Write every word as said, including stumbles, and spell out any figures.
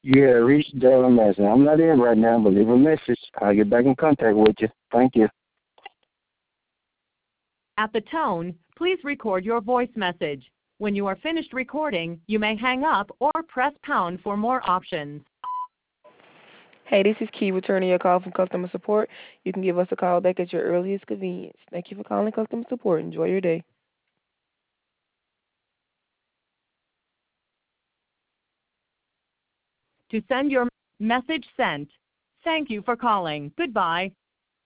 You have reached Dale Madison. I'm not in right now, but leave a message. I'll get back in contact with you. Thank you. At the tone, please record your voice message. When you are finished recording, you may hang up or press pound for more options. Hey, this is Key returning your call from customer support. You can give us a call back at your earliest convenience. Thank you for calling customer support. Enjoy your day. To send your message sent. Thank you for calling. Goodbye.